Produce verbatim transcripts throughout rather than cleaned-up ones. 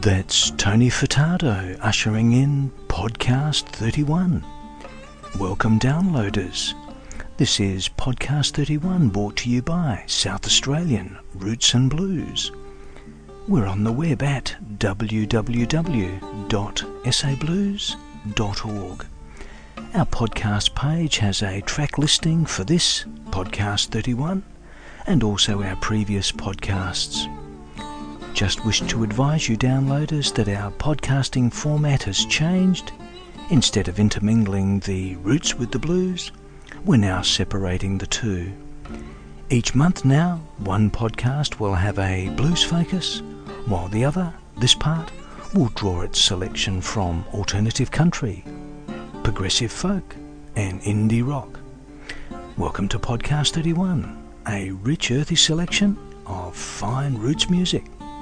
That's Tony Furtado ushering in Podcast thirty-one. Welcome downloaders. This is Podcast thirty-one brought to you by South Australian Roots and Blues. We're on the web at w w w dot s a blues dot org. Our podcast page has a track listing for this Podcast thirty-one and also our previous podcasts. Just wish to advise you downloaders that our podcasting format has changed. Instead of intermingling the roots with the blues, we're now separating the two. Each month now, one podcast will have a blues focus, while the other, this part, will draw its selection from alternative country, progressive folk, and indie rock. Welcome to Podcast thirty-one, a rich earthy selection of fine roots music.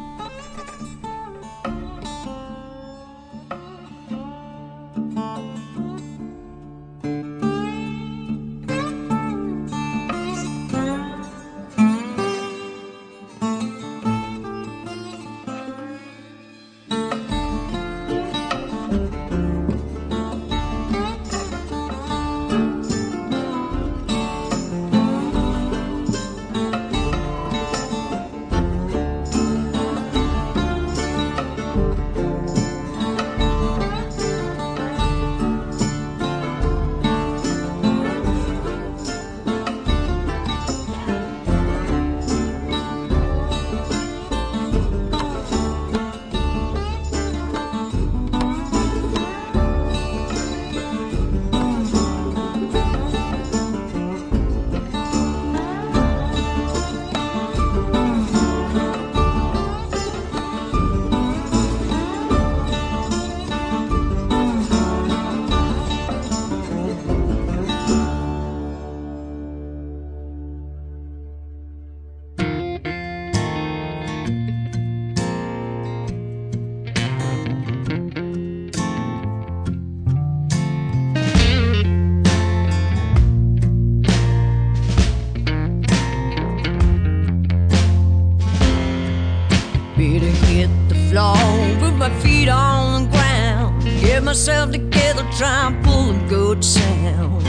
Myself together, try and pull a good sound.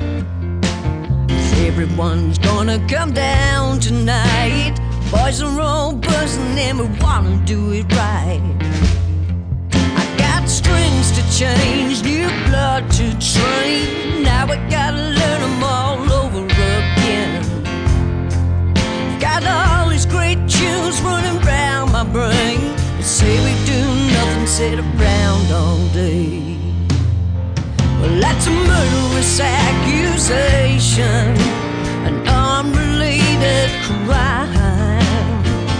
Everyone's gonna come down tonight. Boys are all buzzing and we wanna do it right. I got strings to change, new blood to train. Now I gotta learn them all over again. Got all these great tunes running round my brain. They say we do nothing, sit around all day. Well, that's a murderous accusation, an unrelated crime.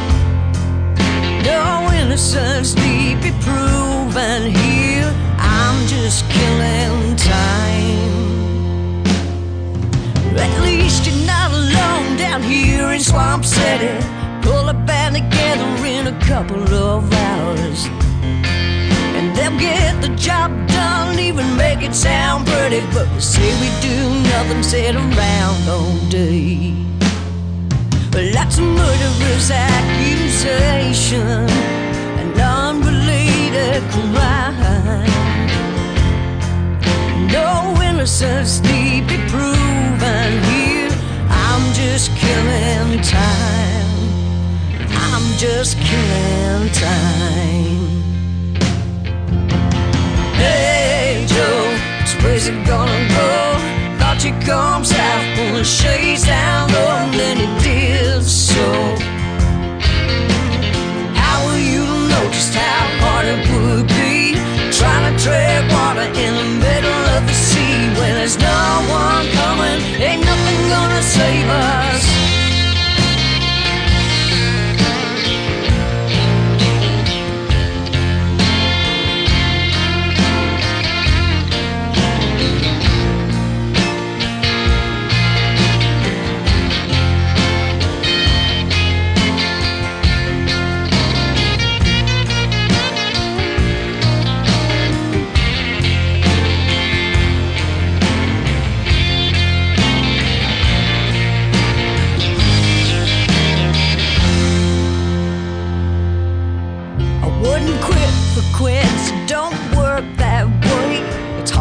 No innocence need be proven here. I'm just killing time. At least you're not alone down here in Swamp City. Pull a band together in a couple of hours, and they'll get the job done, even make it sound pretty. But we say we do nothing, sit around all day. Well, that's a murderous accusation, an unrelated crime. No innocence need be proven here. I'm just killing time. I'm just killing time. Hey Joe, this place is gonna go. Thought you'd come south, pull the shades down low, and then you did so. How will you know just how hard it would be trying to tread water in the middle of the sea when there's no one coming, ain't nothing gonna save us.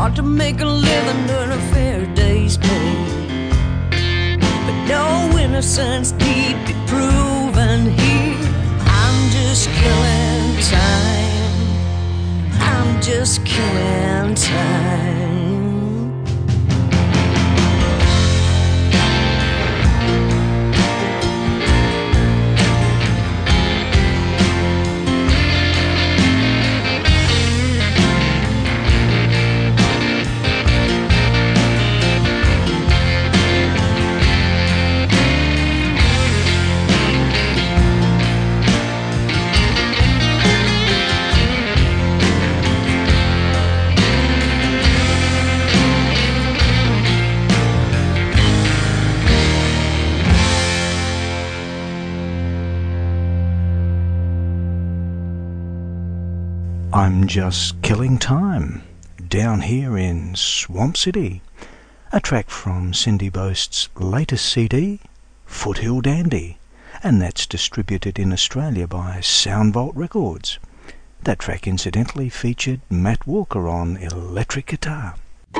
hard to make a living earn a fair day's pay. But no innocence deeply proven here. I'm just killing time. I'm just killing time. I'm Just Killing Time, down here in Swamp City. A track from Cindy Boast's latest C D, Foothill Dandy, and that's distributed in Australia by Soundvault Records. That track incidentally featured Matt Walker on electric guitar.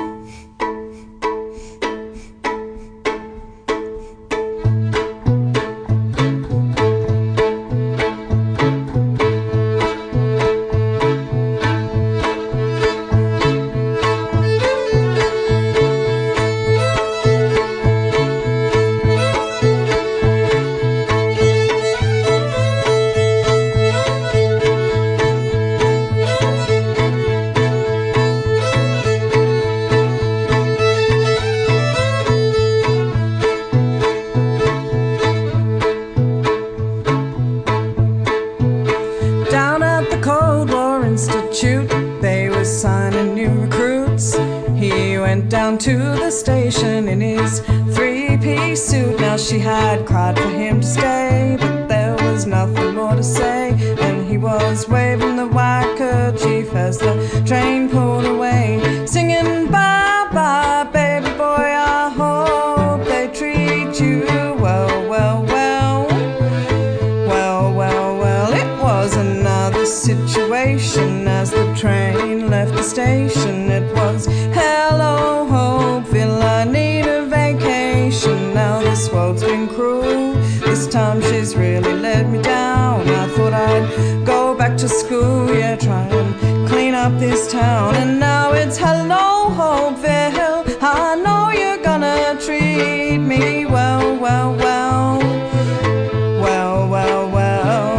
To the station in his three-piece suit. Now she had cried for him to stay, but there was nothing more to say, and he was waving the white kerchief as the train pulled away, singing bye bye baby boy, I hope they treat you well, well, well, well, well, well. It was another situation as the train left the station. It was hello Hopeville, I need a vacation. Now this world's been cruel, this time she's really let me down. I thought I'd go back to school, yeah, try and clean up this town. And now it's hello Hopeville, I know you're gonna treat me well, well, well, well, well, well.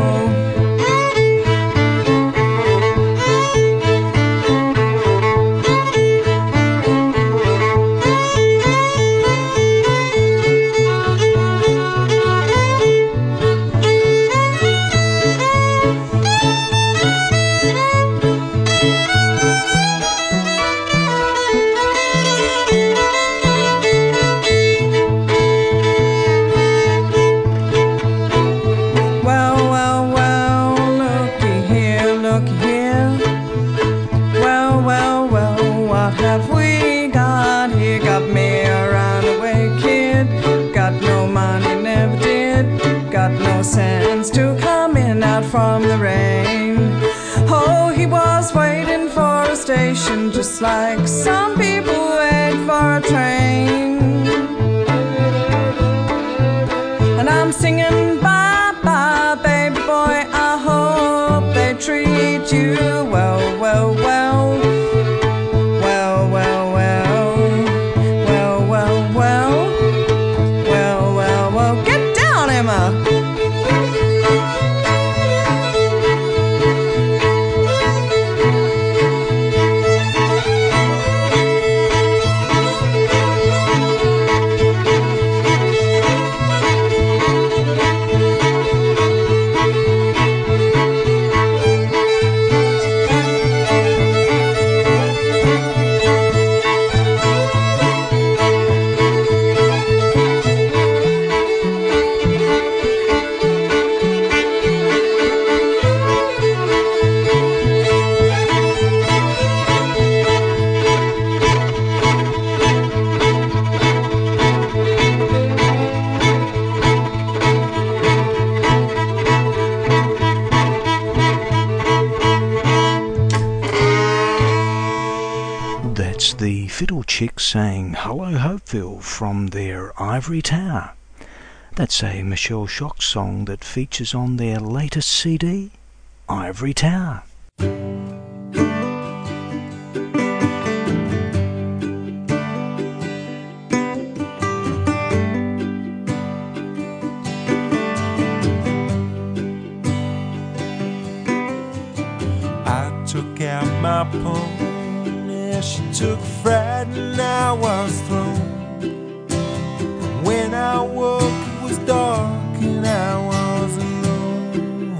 Sense to coming out from the rain. Oh, he was waiting for a station, just like some people wait for a train. And I'm singing bye bye baby boy, I hope they treat you well, well, well, well, well, well, well, well, well, well, well, well. Get down, Emma. That's the Fiddle Chicks saying Hello Hopeville from their Ivory Tower. That's a Michelle Shock song that features on their latest C D, Ivory Tower. I took out my pony, she took fright and I was thrown. When I woke it was dark and I was alone.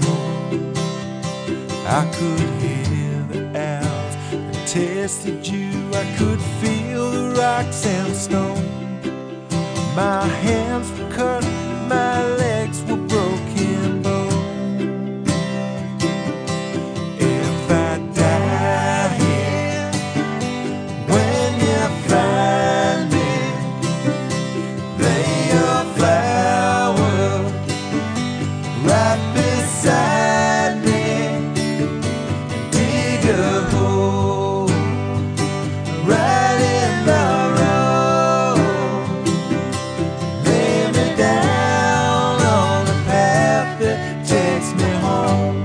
I could hear the owls that tasted you, I could feel the rocks and stone. My hands were cut, my legs were broken bone. If I die here, when you find me, lay a flower right beside me, dig a hole right in the road, lay me down on the path that takes me home.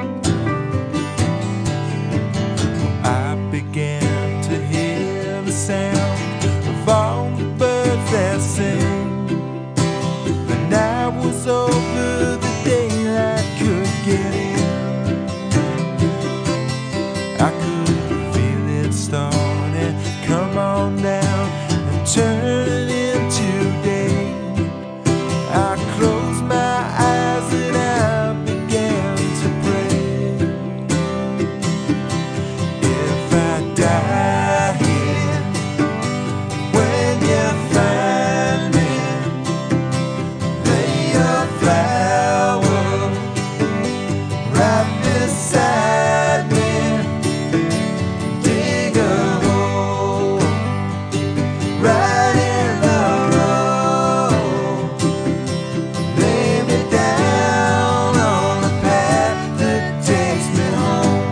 I began to hear the sound of all the birds that sing. The night was over, the daylight could get in. I could feel it starting, come on down and turn into day. I closed my eyes and I began to pray. If I die here, when you find me, lay a flower right beside me, dig a hole right in the road, lay me down on the path that takes me home.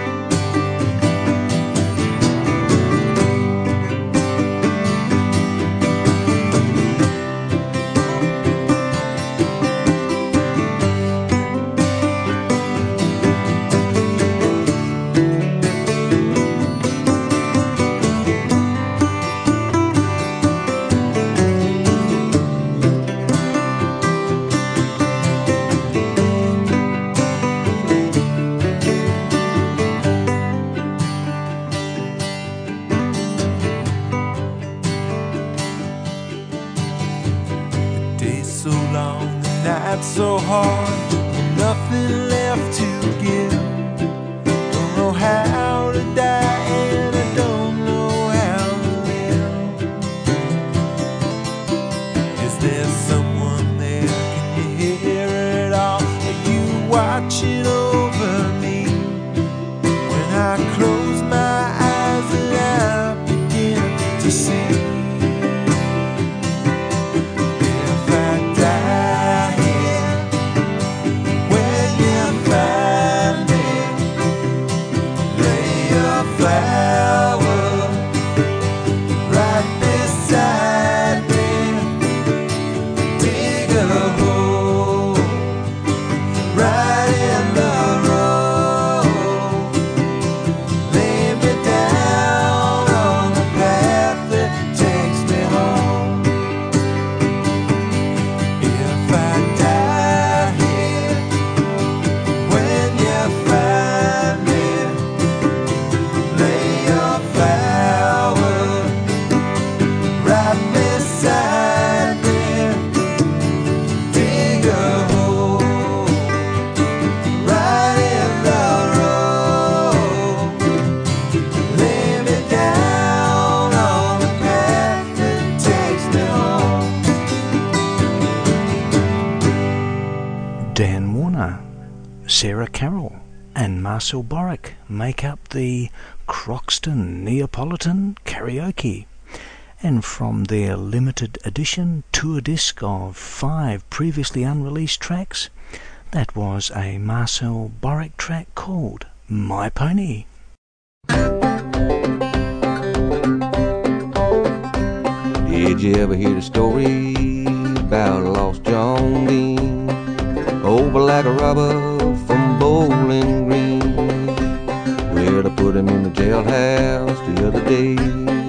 The day's so long, the night's so hard, with nothing left to give. Don't know how to die and I don't know how to live. Is there someone there? Can you hear it all? Are you watching over me? When I close my eyes and I begin to see. If I die here, when you find me, lay a flower right beside me, dig a hole right in the road, lay me down on the path that takes me home. If I die here, when you find me, lay a flower right beside me, dig a hole right in the road, lay me down on the path that takes me home. Dan Warner, Sarah Carroll and Marcel Boric make up the Croxton Neapolitan Karaoke. And from their limited edition tour disc of five previously unreleased tracks, that was a Marcel Boric track called My Pony. Thank you. you ever hear the story about lost John Dean? Old black robber from Bowling Green. Well, they put him in the jailhouse the other day.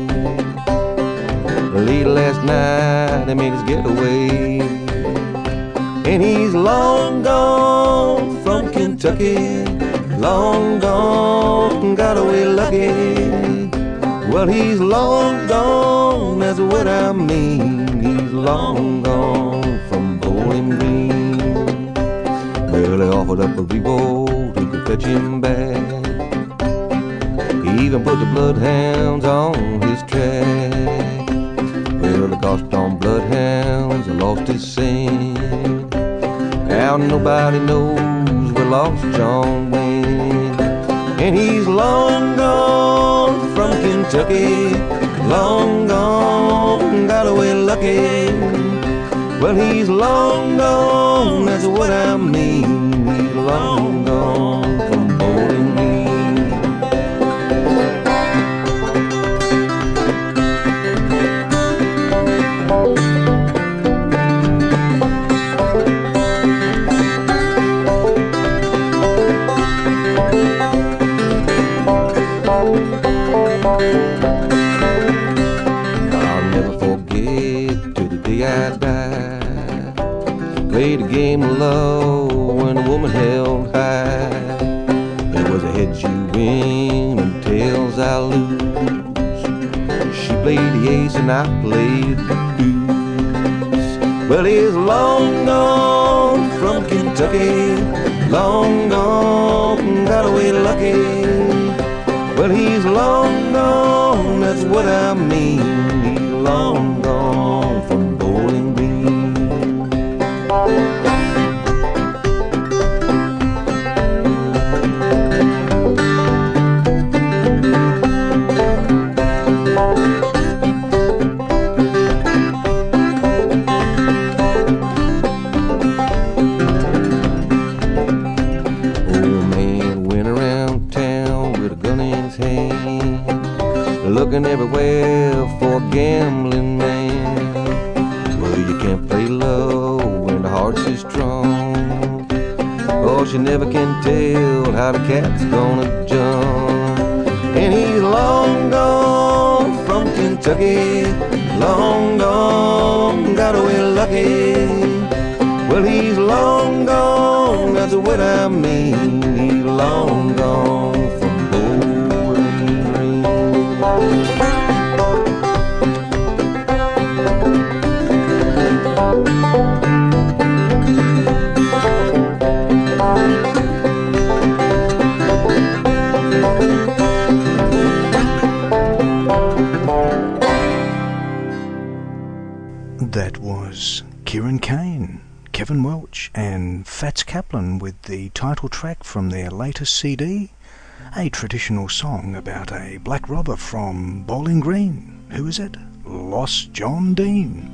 Late last night, he made his getaway. And he's long gone from Kentucky, long gone, got away lucky. Well, he's long gone, that's what I mean. He's long gone from Bowling Green. Well, they offered up a reward who could fetch him back. He even put the bloodhounds on his track. Well, the gosh darn bloodhounds lost his scent. Now nobody knows where lost John went. And he's long gone from Kentucky, long gone, got away lucky. Well, he's long gone, that's what I mean. He's long gone from Bowling Green. I'll never forget till the day I die. Played a game of love when a woman held high. There was a heads you win and tails I lose. She played the ace and I played the deuce. Well, he's long gone from Kentucky, long gone, got away lucky. Well, he's long gone, that's what I mean. He's long gone from Bowling Green. Old man went around town with a gun in his hand, looking everywhere for a gambling man. Well, you can't play low when the heart's is strong, 'cause you never can tell how the cat's gonna jump. And he's long gone from Kentucky, long gone, got away lucky. Well, he's long gone, that's what I mean. He's long gone from Bowling Green. That was Kieran Kane, Kevin Welch and Fats Kaplan with the title track from their latest C D, a traditional song about a black robber from Bowling Green. Who is it? Lost John Dean.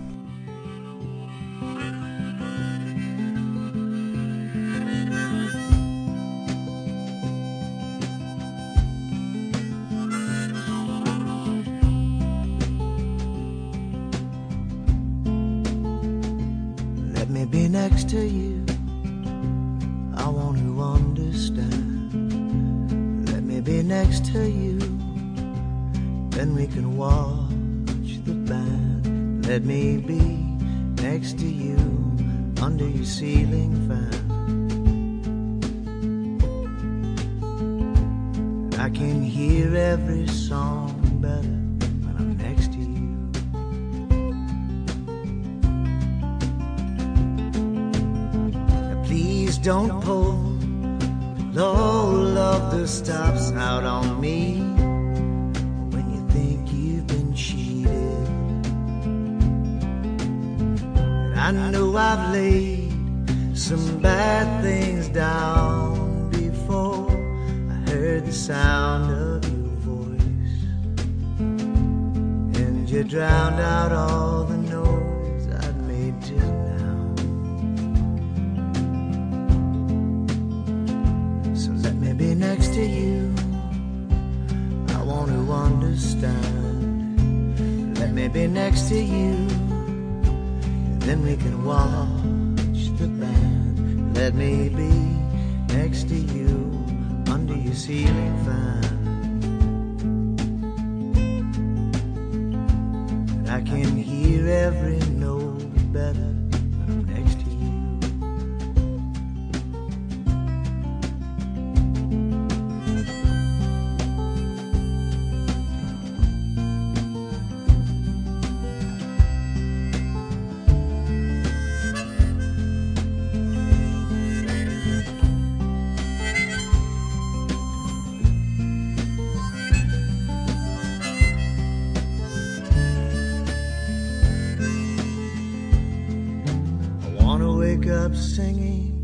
Let me be next to you, I want to understand. Let me be next to you, then we can watch the band. Let me be next to you, under your ceiling fan. I can hear every song better when I'm next to you. Don't pull all of the stops out on me when you think you've been cheated. I know I've laid some bad things down before. I heard the sound of your voice, and you drowned out all the noise I'd made just now. Be next to you, I want to understand. Let me be next to you. Then we can watch the band. Let me be next to you under your ceiling fan. I can hear every note better when I'm next to you. Up singing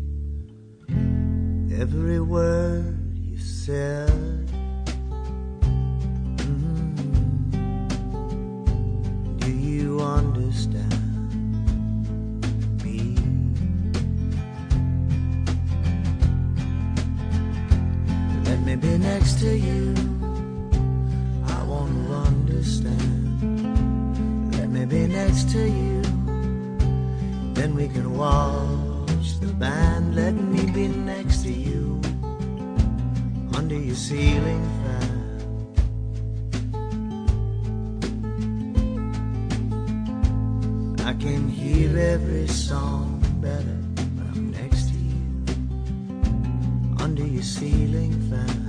every word you said. Mm-hmm. Do you understand me? Let me be next to you. I want to understand. Let me be next to you. Then we can watch the band. Let me be next to you under your ceiling fan. I can hear every song better when I'm next to you under your ceiling fan.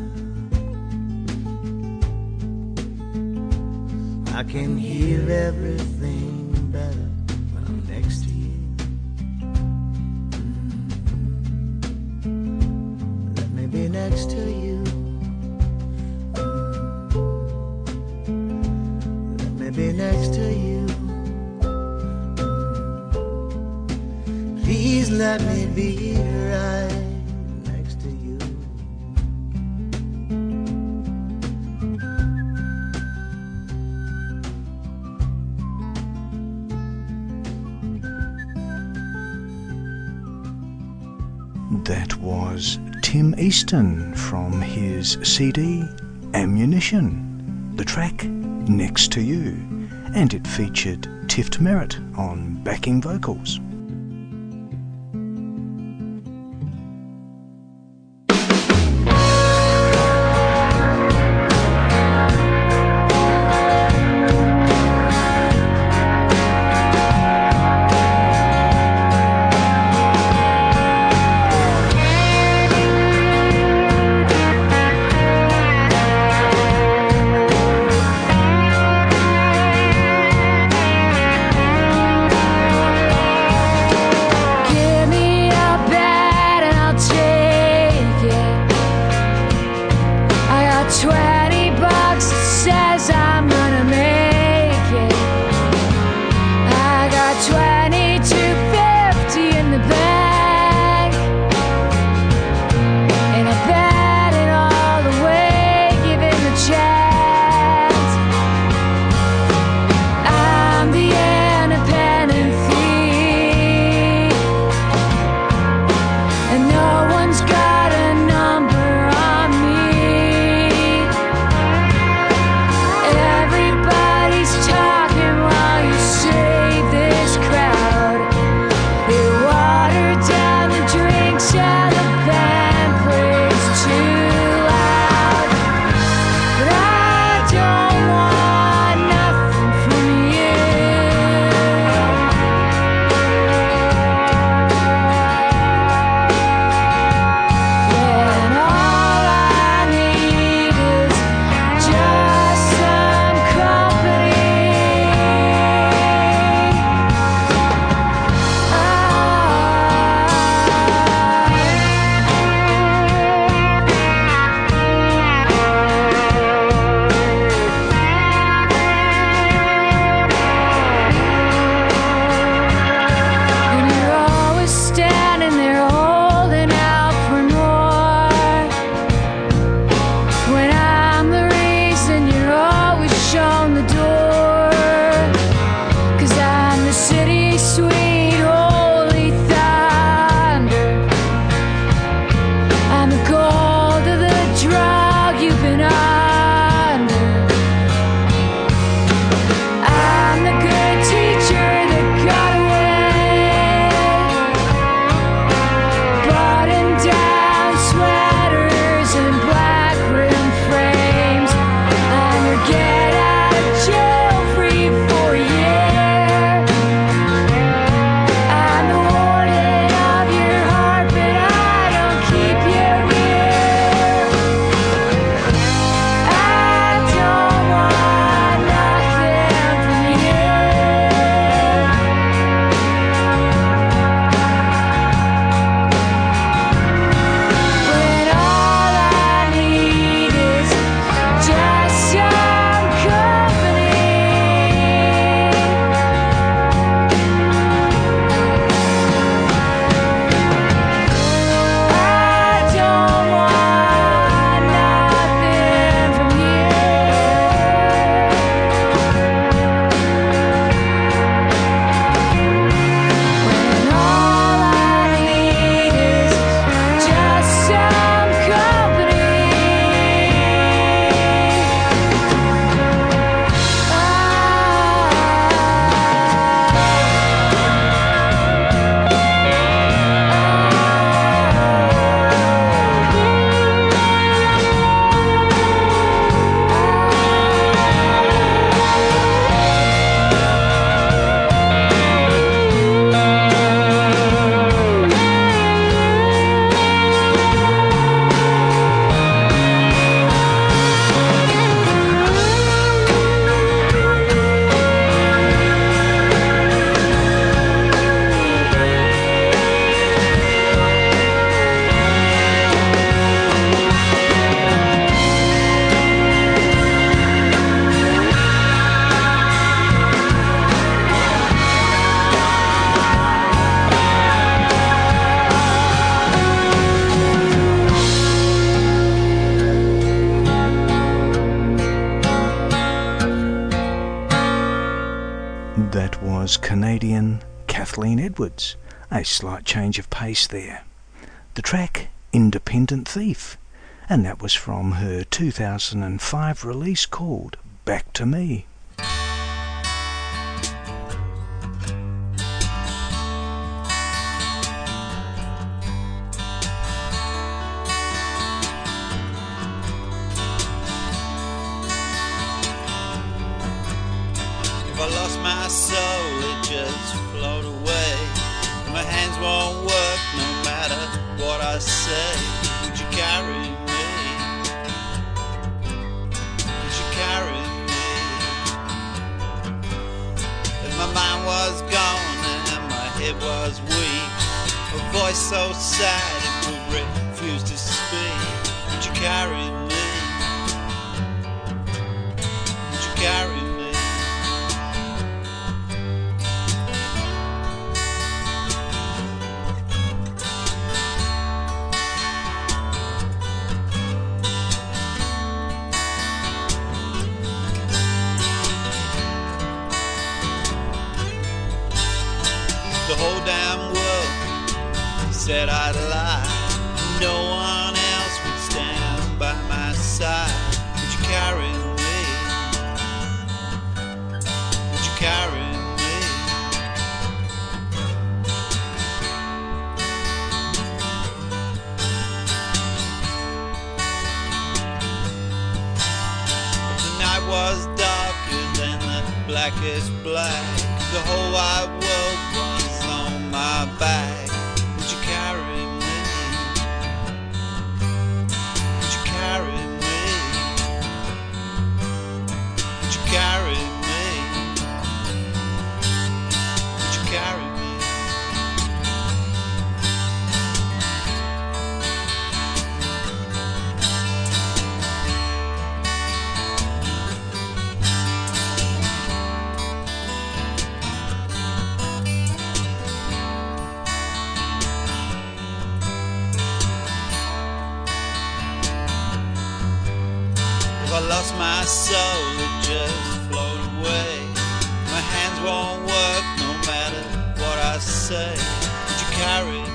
I can hear everything better when I'm next to you. Be next to you. Let me be next to you. Please let me be right next to you. That was Tim Easton from his C D Ammunition, the track Next to You, and it featured Tift Merritt on backing vocals. Thank was Canadian Kathleen Edwards. A slight change of pace there. The track Independent Thief, and that was from her two thousand five release called Back to Me. If I lost my soul, it just float away. My hands won't work no matter what I say. Would you carry me? Would you carry me? If my mind was gone and my head was weak, a voice so sad it would refuse to speak. Would you carry me? Would you carry me? The whole damn world said I'd lie. No one else would stand by my side. Would you carry me? Would you carry me? The night was darker than the blackest black. The whole wide world was on my back. Would you carry me? Would you carry me? Would you carry me? Would you carry me? If I lost my soul, it just float away. My hands won't work no matter what I say. Would you carry me?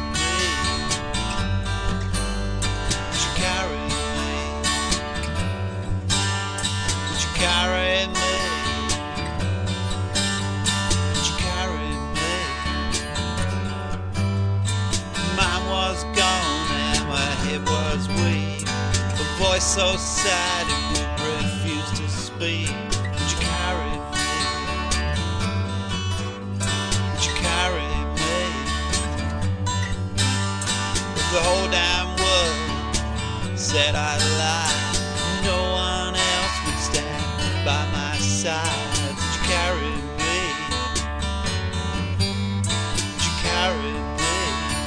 Would you carry me? Would you carry me? Would you carry me? Mine was gone and my head was weak. A voice so sad it would refuse to speak. Would you carry me? Would you carry me? If the whole damn world said I'd lie, no one else would stand by my side. Would you carry me? Would you carry me?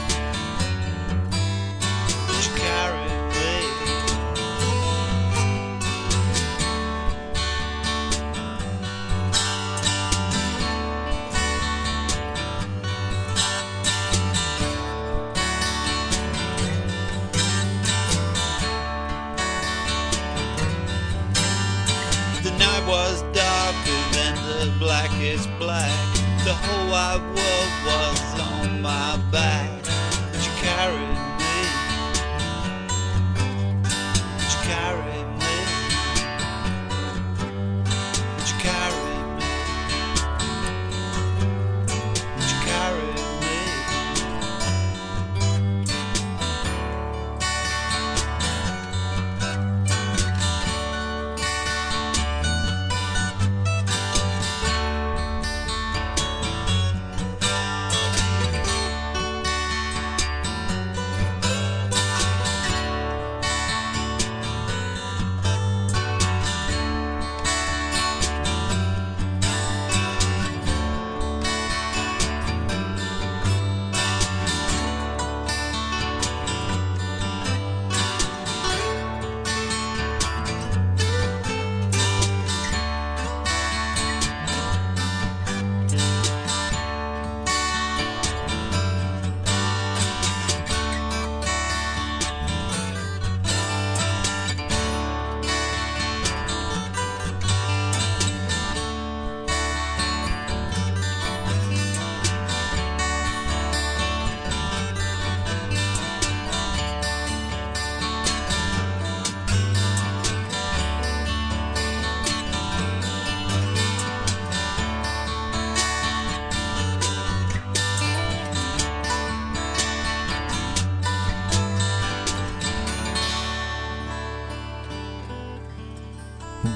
Would you carry me? The night was darker than the blackest black. The whole wide world was on my back. Would you carry me? Would you carry me? Would you carry me? Would you carry me?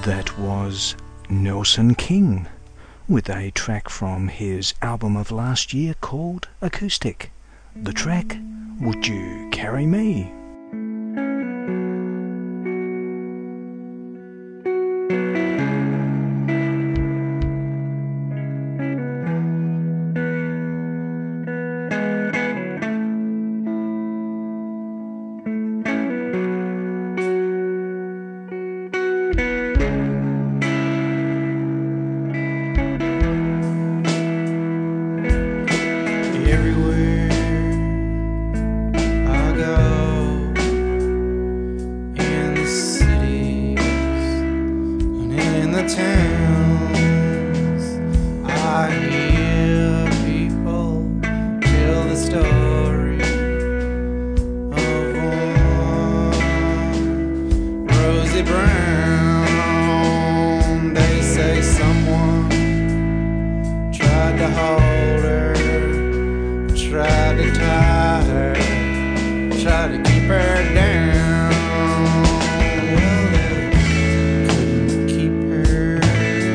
That was Nelson King with a track from his album of last year called Acoustic. The track, Would You Carry Me? Well, they couldn't keep her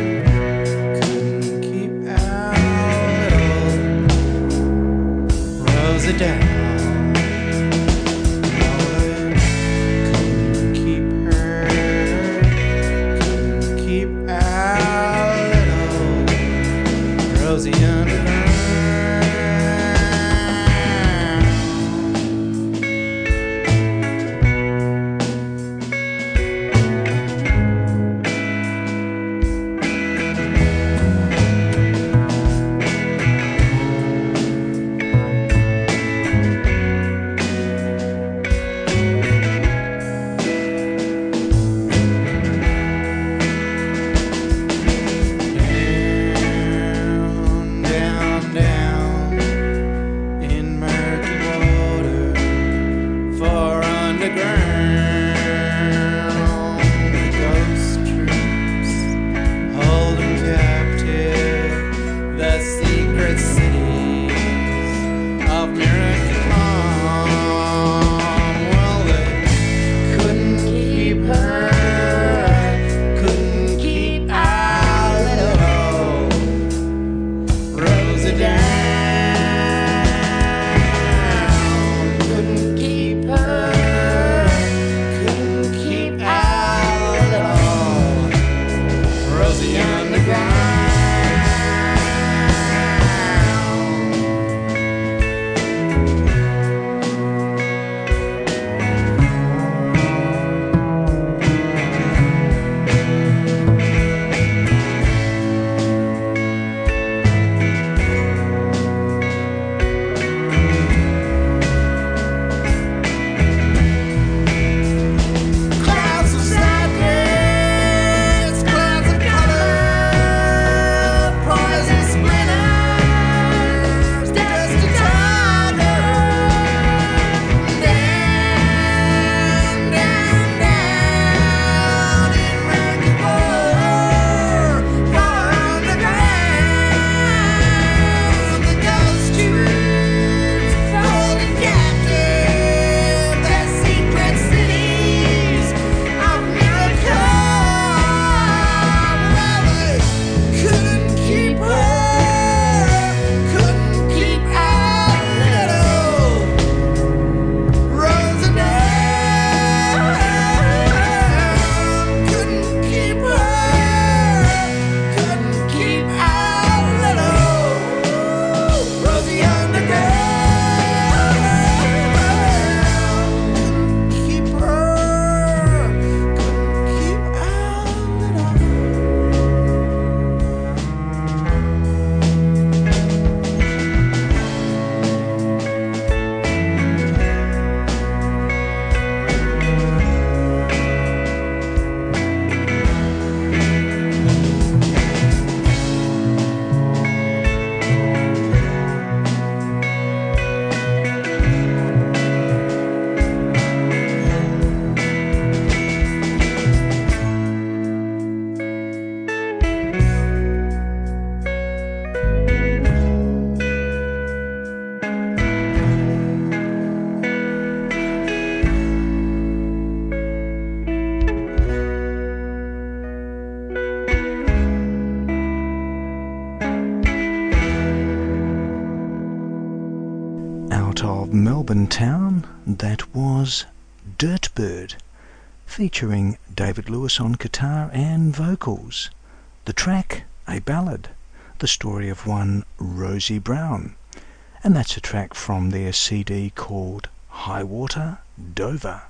out of Melbourne town, that was Dirtbird, featuring David Lewis on guitar and vocals. The track, a ballad, the story of one Rosie Brown, and that's a track from their C D called High Water Dover.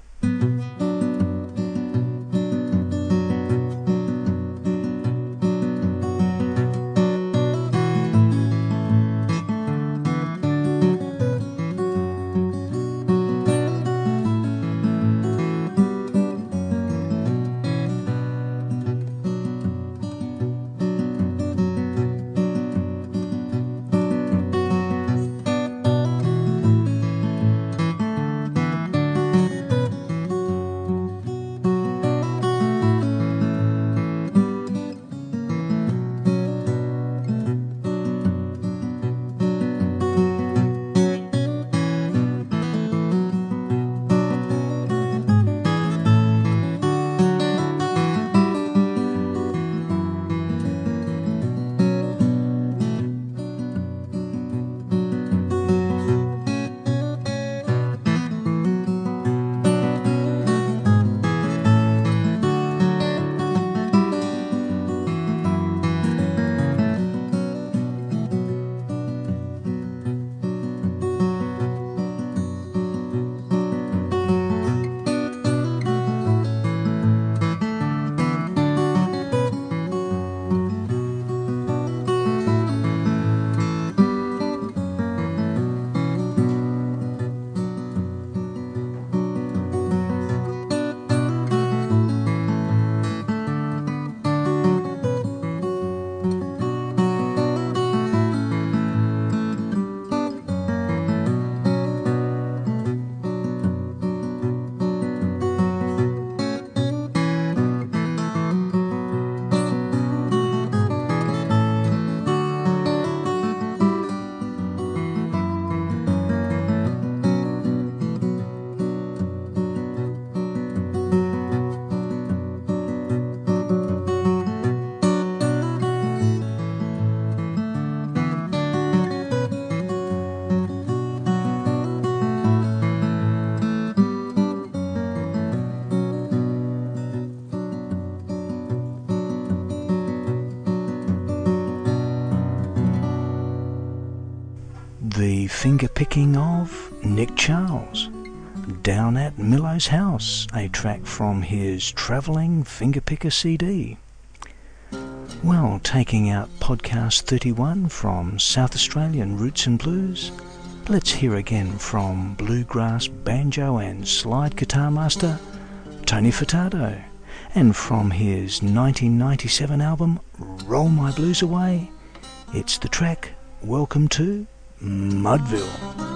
The finger-picking of Nick Charles, Down at Millo's House, a track from his Travelling Fingerpicker C D. Well, taking out podcast thirty-one from South Australian Roots and Blues, let's hear again from bluegrass banjo and slide guitar master Tony Furtado, and from his nineteen ninety-seven album Roll My Blues Away, it's the track Welcome to Mudville.